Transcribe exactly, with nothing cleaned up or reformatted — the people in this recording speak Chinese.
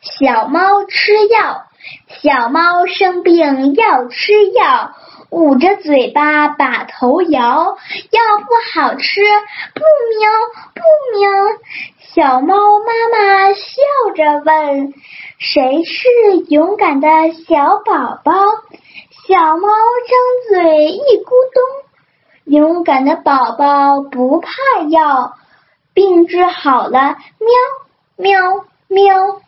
小猫吃药，小猫生病要吃药，捂着嘴巴把头摇，药不好吃，不喵不喵。小猫妈妈笑着问，谁是勇敢的小宝宝？小猫张嘴一咕咚，勇敢的宝宝不怕药，病治好了，喵喵喵。